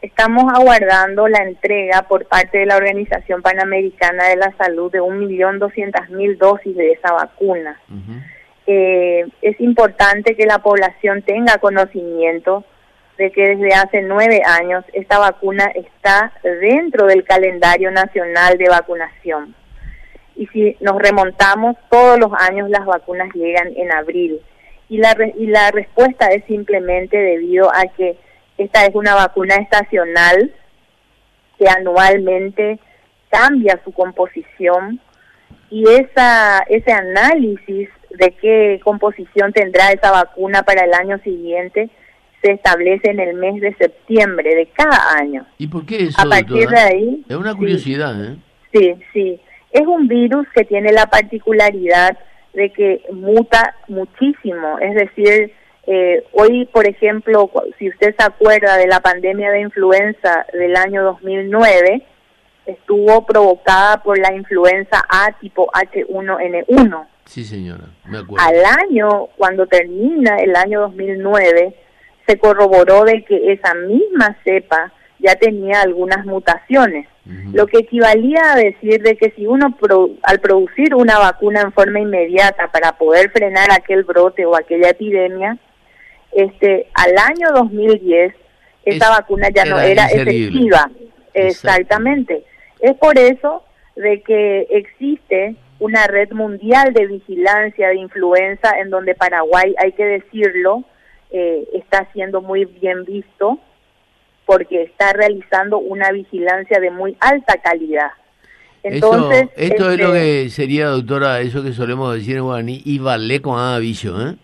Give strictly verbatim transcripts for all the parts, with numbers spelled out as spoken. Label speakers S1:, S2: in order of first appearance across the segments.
S1: estamos aguardando la entrega por parte de la Organización Panamericana de la Salud de un millón doscientas mil dosis de esa vacuna. Uh-huh. Eh, es importante que la población tenga conocimiento de que desde hace nueve años esta vacuna está dentro del calendario nacional de vacunación. Y si nos remontamos, todos los años las vacunas llegan en abril. Y la, re- y la respuesta es simplemente debido a que esta es una vacuna estacional que anualmente cambia su composición, y esa ese análisis de qué composición tendrá esa vacuna para el año siguiente se establece en el mes de septiembre de cada año.
S2: ¿Y por qué eso,
S1: A partir
S2: doctora?
S1: de ahí...
S2: Es una curiosidad,
S1: sí,
S2: ¿eh?
S1: Sí, sí. Es un virus que tiene la particularidad de que muta muchísimo, es decir, eh, hoy, por ejemplo, si usted se acuerda de la pandemia de influenza del año dos mil nueve, estuvo provocada por la influenza A tipo H uno N uno.
S2: Sí, señora, me acuerdo.
S1: Al año, cuando termina el año dos mil nueve, se corroboró de que esa misma cepa ya tenía algunas mutaciones, uh-huh. lo que equivalía a decir de que si uno pro, al producir una vacuna en forma inmediata para poder frenar aquel brote o aquella epidemia, este al año dos mil diez esa es, vacuna ya no era efectiva. Exactamente. Es por eso de que existe una red mundial de vigilancia de influenza en donde Paraguay, hay que decirlo, eh, está siendo muy bien visto, porque está realizando una vigilancia de muy alta calidad. Entonces,
S2: eso, esto
S1: este,
S2: es lo que sería, doctora, eso que solemos decir en guaraní, y vale con aviso, ¿eh?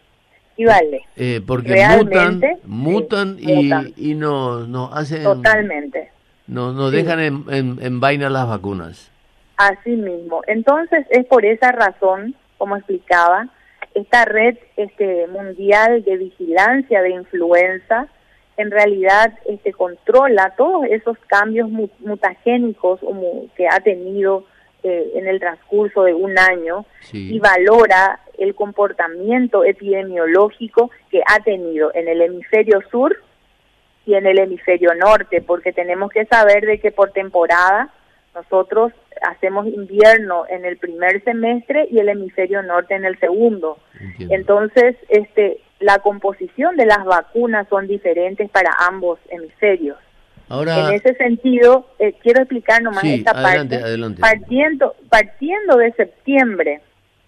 S1: Y vale.
S2: Eh, porque
S1: Realmente,
S2: mutan, mutan,
S1: sí,
S2: y,
S1: mutan.
S2: y nos no hacen...
S1: Totalmente.
S2: Nos no
S1: sí.
S2: dejan en, en, en vaina las vacunas.
S1: Así mismo. Entonces, es por esa razón, como explicaba, esta red este, mundial de vigilancia de influenza en realidad este, controla todos esos cambios mutagénicos que ha tenido eh, en el transcurso de un año, sí. y valora el comportamiento epidemiológico que ha tenido en el hemisferio sur y en el hemisferio norte, porque tenemos que saber de que por temporada nosotros hacemos invierno en el primer semestre y el hemisferio norte en el segundo. Entiendo. Entonces, este, la composición de las vacunas son diferentes para ambos hemisferios.
S2: Ahora,
S1: en ese sentido, eh, quiero explicar nomás
S2: sí,
S1: esta
S2: adelante,
S1: parte.
S2: Adelante.
S1: Partiendo, partiendo de septiembre,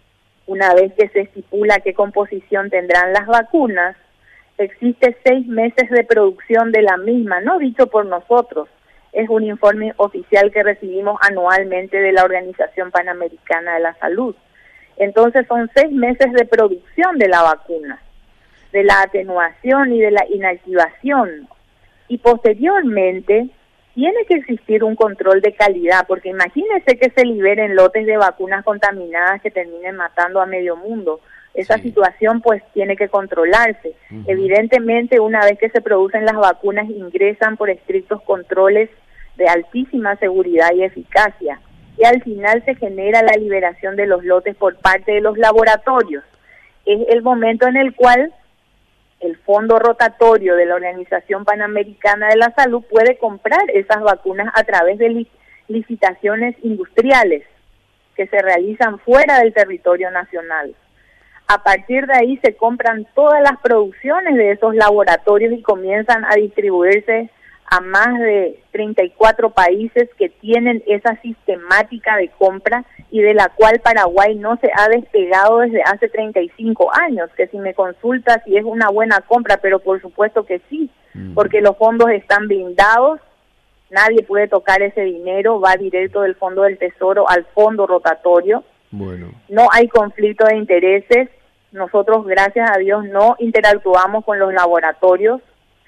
S1: una vez que se estipula qué composición tendrán las vacunas, existe seis meses de producción de la misma, no dicho por nosotros, es un informe oficial que recibimos anualmente de la Organización Panamericana de la Salud. Entonces son seis meses de producción de la vacuna, de la atenuación y de la inactivación. Y posteriormente tiene que existir un control de calidad, porque imagínense que se liberen lotes de vacunas contaminadas que terminen matando a medio mundo. Esa sí. situación pues tiene que controlarse. Uh-huh. Evidentemente, una vez que se producen las vacunas, ingresan por estrictos controles de altísima seguridad y eficacia. Y al final se genera la liberación de los lotes por parte de los laboratorios. Es el momento en el cual el fondo rotatorio de la Organización Panamericana de la Salud puede comprar esas vacunas a través de li- licitaciones industriales que se realizan fuera del territorio nacional. A partir de ahí se compran todas las producciones de esos laboratorios y comienzan a distribuirse a más de treinta y cuatro países que tienen esa sistemática de compra y de la cual Paraguay no se ha despegado desde hace treinta y cinco años, que si me consulta si es una buena compra, pero por supuesto que sí, mm. porque los fondos están blindados, nadie puede tocar ese dinero, va directo del Fondo del Tesoro al fondo rotatorio,
S2: bueno.
S1: No hay conflicto de intereses, nosotros gracias a Dios no interactuamos con los laboratorios.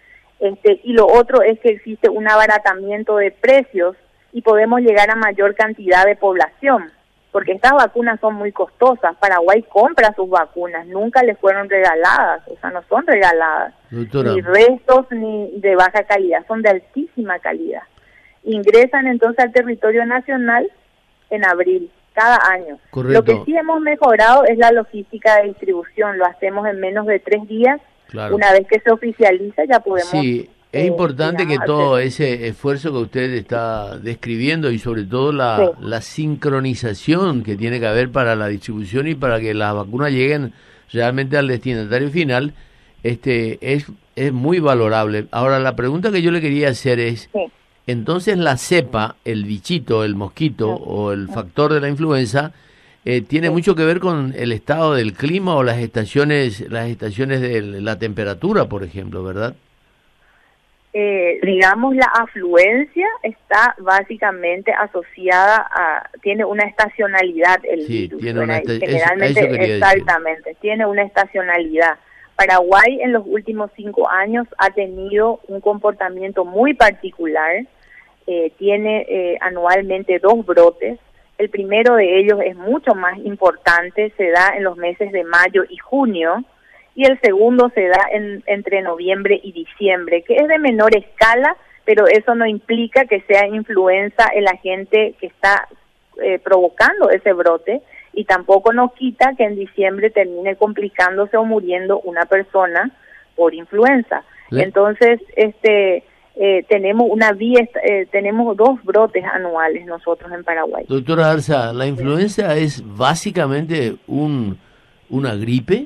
S1: Este, y lo otro es que existe un abaratamiento de precios y podemos llegar a mayor cantidad de población, porque estas vacunas son muy costosas. Paraguay compra sus vacunas, nunca les fueron regaladas, o sea, no son regaladas,
S2: Doctora.
S1: Ni restos ni de baja calidad, son de altísima calidad. Ingresan entonces al territorio nacional en abril, cada año.
S2: Correcto.
S1: Lo que sí hemos mejorado es la logística de distribución, lo hacemos en menos de tres días.
S2: Claro.
S1: Una vez que se oficializa ya podemos
S2: sí. Es
S1: eh,
S2: importante que
S1: digamos,
S2: todo
S1: hacer-
S2: ese esfuerzo que usted está describiendo y sobre todo la,
S1: sí,
S2: la sincronización que tiene que haber para la distribución y para que las vacunas lleguen realmente al destinatario final, este es, es muy valorable. Ahora, la pregunta que yo le quería hacer es,
S1: sí,
S2: entonces la cepa, el bichito, el mosquito
S1: mm,
S2: o el
S1: mm,
S2: factor de la influenza, eh, tiene
S1: sí.
S2: mucho que ver con el estado del clima o las estaciones, las estaciones de la temperatura, por ejemplo, ¿verdad?
S1: Eh, digamos, la afluencia está básicamente asociada a, tiene una estacionalidad el
S2: Sí,
S1: virus,
S2: tiene una
S1: ¿verdad? Y
S2: esta- eso, a eso
S1: generalmente,
S2: quería decir.
S1: exactamente, tiene una estacionalidad. Paraguay en los últimos cinco años ha tenido un comportamiento muy particular, eh, tiene eh, anualmente dos brotes. El primero de ellos es mucho más importante, se da en los meses de mayo y junio, y el segundo se da en, entre noviembre y diciembre, que es de menor escala, pero eso no implica que sea influenza el agente que está eh, provocando ese brote, y tampoco nos quita que en diciembre termine complicándose o muriendo una persona por influenza.
S2: Le-
S1: Entonces, este eh, tenemos una vía, eh, tenemos dos brotes anuales nosotros en Paraguay.
S2: Doctora Arza, ¿la influenza es básicamente un una gripe?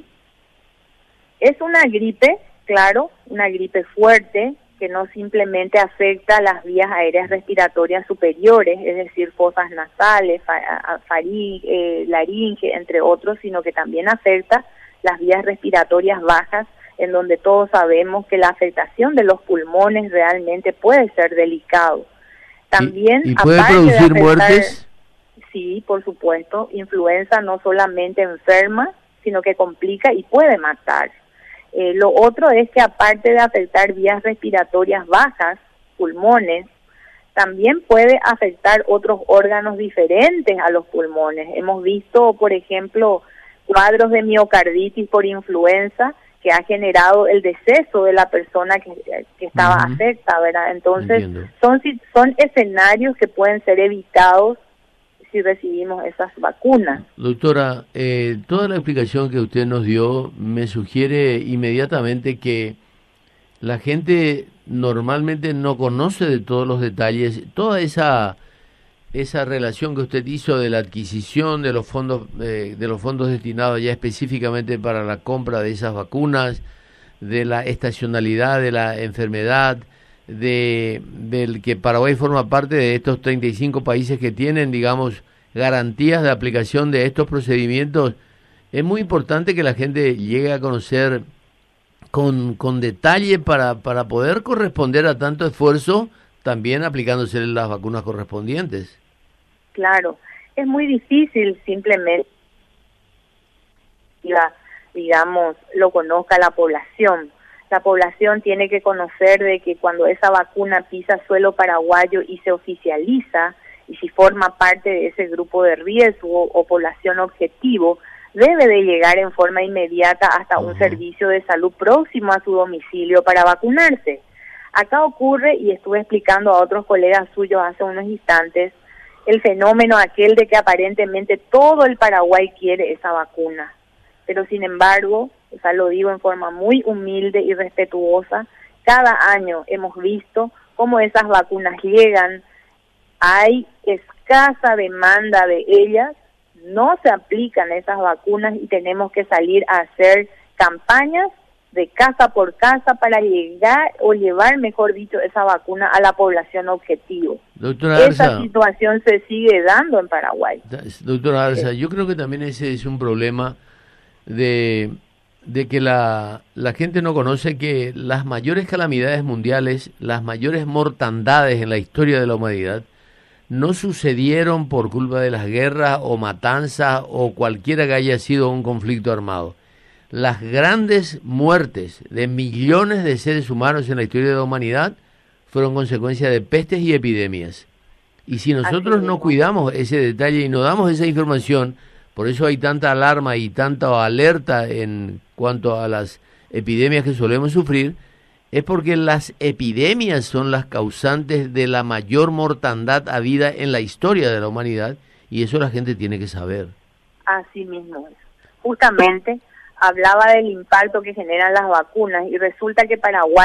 S1: Es una gripe, claro, una gripe fuerte que no simplemente afecta las vías aéreas respiratorias superiores, es decir, fosas nasales, fa- farí- eh, laringe, entre otros, sino que también afecta las vías respiratorias bajas, en donde todos sabemos que la afectación de los pulmones realmente puede ser delicado. También,
S2: ¿Y, y puede
S1: aparte de
S2: producir
S1: afectar,
S2: muertes?
S1: sí, por supuesto, influenza no solamente enferma, sino que complica y puede matar. Eh, lo otro es que aparte de afectar vías respiratorias bajas, pulmones, también puede afectar otros órganos diferentes a los pulmones. Hemos visto, por ejemplo, cuadros de miocarditis por influenza que ha generado el deceso de la persona que, que estaba
S2: Ujú.
S1: afecta, ¿verdad? Entonces,
S2: Entiendo.
S1: son, si- son escenarios que pueden ser evitados si recibimos esas vacunas.
S2: Doctora, eh, toda la explicación que usted nos dio me sugiere inmediatamente que la gente normalmente no conoce de todos los detalles, toda esa esa relación que usted hizo de la adquisición de los fondos eh, de los fondos destinados ya específicamente para la compra de esas vacunas, de la estacionalidad de la enfermedad, de del que Paraguay forma parte de estos treinta y cinco países que tienen, digamos, garantías de aplicación de estos procedimientos. Es muy importante que la gente llegue a conocer con, con detalle para, para poder corresponder a tanto esfuerzo, también aplicándose las vacunas correspondientes.
S1: Claro, es muy difícil simplemente, la, digamos, lo conozca la población. La población tiene que conocer de que cuando esa vacuna pisa suelo paraguayo y se oficializa, y si forma parte de ese grupo de riesgo o población objetivo, debe de llegar en forma inmediata hasta un
S2: Ujú.
S1: servicio de salud próximo a su domicilio para vacunarse. Acá ocurre, y estuve explicando a otros colegas suyos hace unos instantes, el fenómeno aquel de que aparentemente todo el Paraguay quiere esa vacuna. Pero sin embargo, o sea, lo digo en forma muy humilde y respetuosa, cada año hemos visto cómo esas vacunas llegan, hay escasa demanda de ellas, no se aplican esas vacunas y tenemos que salir a hacer campañas de casa por casa para llegar o llevar, mejor dicho, esa vacuna a la población objetivo.
S2: Doctora
S1: Esa
S2: Arza,
S1: situación se sigue dando en Paraguay.
S2: doctora Arza,
S1: Sí.
S2: yo creo que también ese es un problema de, de que la, la gente no conoce que las mayores calamidades mundiales, las mayores mortandades en la historia de la humanidad, no sucedieron por culpa de las guerras o matanzas o cualquiera que haya sido un conflicto armado. Las grandes muertes de millones de seres humanos en la historia de la humanidad fueron consecuencia de pestes y epidemias. Y si nosotros no cuidamos ese detalle y no damos esa información, por eso hay tanta alarma y tanta alerta en cuanto a las epidemias que solemos sufrir, es porque las epidemias son las causantes de la mayor mortandad habida en la historia de la humanidad, y eso la gente tiene que saber.
S1: Así mismo es. Justamente hablaba del impacto que generan las vacunas y resulta que Paraguay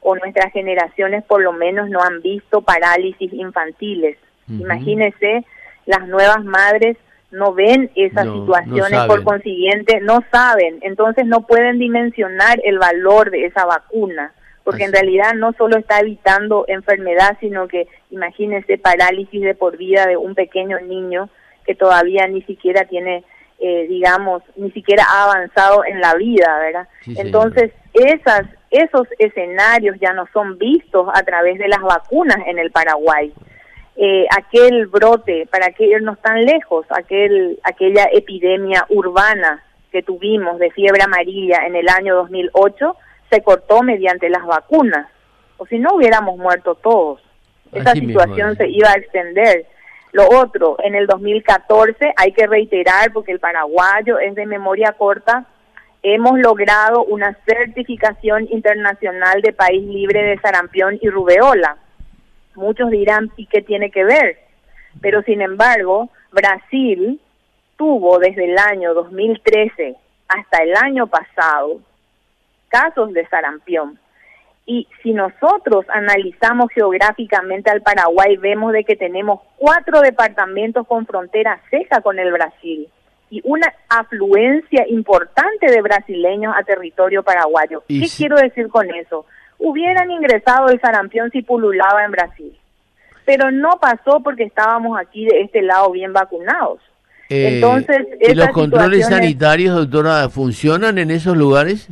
S1: o nuestras generaciones por lo menos no han visto parálisis infantiles. Uh-huh. Imagínense, las nuevas madres no ven esas no, situaciones, no por consiguiente no saben, entonces no pueden dimensionar el valor de esa vacuna, porque Así. en realidad no solo está evitando enfermedad, sino que imagínense parálisis de por vida de un pequeño niño que todavía ni siquiera tiene, eh, digamos, ni siquiera ha avanzado en la vida, ¿verdad? Sí, entonces esas, esos escenarios ya no son vistos a través de las vacunas en el Paraguay. Eh, aquel brote, para qué irnos tan lejos, aquel aquella epidemia urbana que tuvimos de fiebre amarilla en el año dos mil ocho, se cortó mediante las vacunas, o si no hubiéramos muerto todos. Esa Así situación mismo, se iba a extender. Lo otro, en el dos mil catorce, hay que reiterar, porque el paraguayo es de memoria corta, hemos logrado una certificación internacional de país libre de sarampión y rubeola. Muchos dirán, ¿y qué tiene que ver? Pero sin embargo, Brasil tuvo desde el año dos mil trece hasta el año pasado casos de sarampión. Y si nosotros analizamos geográficamente al Paraguay, vemos de que tenemos cuatro departamentos con frontera seca con el Brasil y una afluencia importante de brasileños a territorio paraguayo. ¿Qué si... quiero decir con eso? Hubieran ingresado el sarampión si pululaba en Brasil, pero no pasó porque estábamos aquí de este lado bien vacunados.
S2: Eh,
S1: Entonces,
S2: ¿y los controles sanitarios, doctora, funcionan en esos lugares?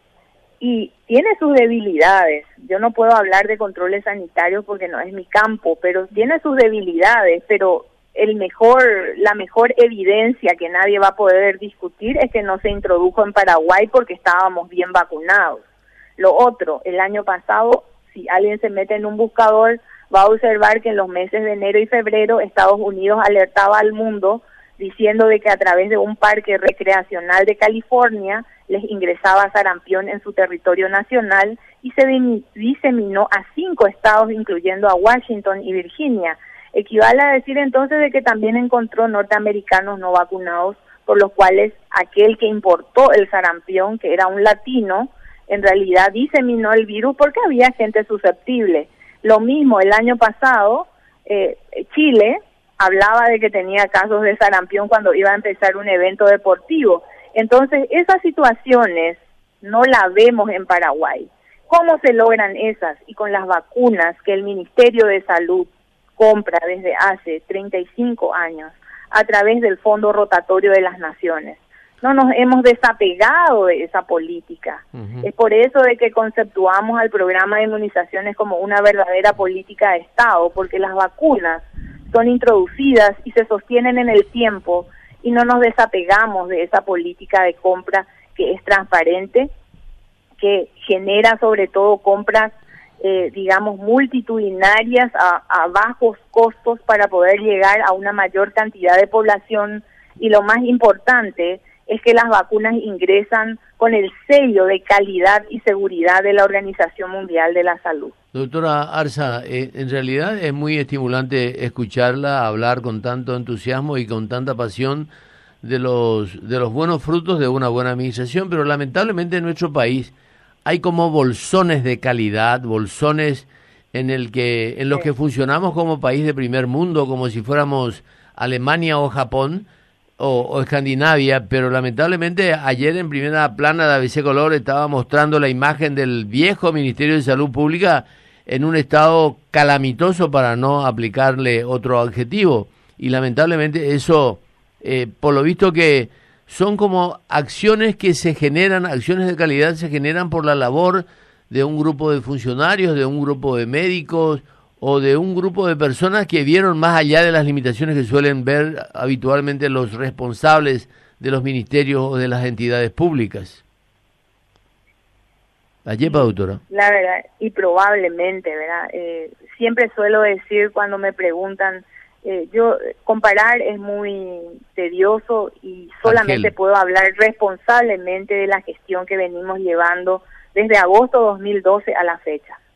S1: Y tiene sus debilidades. Yo no puedo hablar de controles sanitarios porque no es mi campo, pero tiene sus debilidades, pero el mejor, la mejor evidencia que nadie va a poder discutir es que no se introdujo en Paraguay porque estábamos bien vacunados. Lo otro, el año pasado, si alguien se mete en un buscador, va a observar que en los meses de enero y febrero Estados Unidos alertaba al mundo diciendo de que a través de un parque recreacional de California les ingresaba sarampión en su territorio nacional y se diseminó a cinco estados, incluyendo a Washington y Virginia. Equivale a decir entonces de que también encontró norteamericanos no vacunados, por los cuales aquel que importó el sarampión, que era un latino, en realidad diseminó el virus porque había gente susceptible. Lo mismo el año pasado, eh, Chile hablaba de que tenía casos de sarampión cuando iba a empezar un evento deportivo. Entonces, esas situaciones no las vemos en Paraguay. ¿Cómo se logran esas? Y con las vacunas que el Ministerio de Salud compra desde hace treinta y cinco años a través del Fondo Rotatorio de las Naciones. No nos hemos desapegado de esa política. Uh-huh. Es por eso de que conceptuamos al programa de inmunizaciones como una verdadera política de Estado, porque las vacunas son introducidas y se sostienen en el tiempo y no nos desapegamos de esa política de compra que es transparente, que genera sobre todo compras, eh, digamos, multitudinarias a, a bajos costos para poder llegar a una mayor cantidad de población, y lo más importante es que las vacunas ingresan con el sello de calidad y seguridad de la Organización Mundial de la Salud.
S2: Doctora Arza, eh, en realidad es muy estimulante escucharla hablar con tanto entusiasmo y con tanta pasión de los de los buenos frutos de una buena administración, pero lamentablemente en nuestro país hay como bolsones de calidad, bolsones en el que en los sí. que funcionamos como país de primer mundo, como si fuéramos Alemania o Japón o, o Escandinavia, pero lamentablemente ayer en primera plana de A B C Color estaba mostrando la imagen del viejo Ministerio de Salud Pública en un estado calamitoso, para no aplicarle otro adjetivo, y lamentablemente eso, eh, por lo visto que son como acciones que se generan, acciones de calidad se generan por la labor de un grupo de funcionarios, de un grupo de médicos o de un grupo de personas que vieron más allá de las limitaciones que suelen ver habitualmente los responsables de los ministerios o de las entidades públicas. La yepa, doctora. La
S1: verdad, y probablemente, ¿verdad? Eh, siempre suelo decir cuando me preguntan, eh, yo comparar es muy tedioso y solamente Argel. puedo hablar responsablemente de la gestión que venimos llevando desde agosto dos mil doce a la fecha.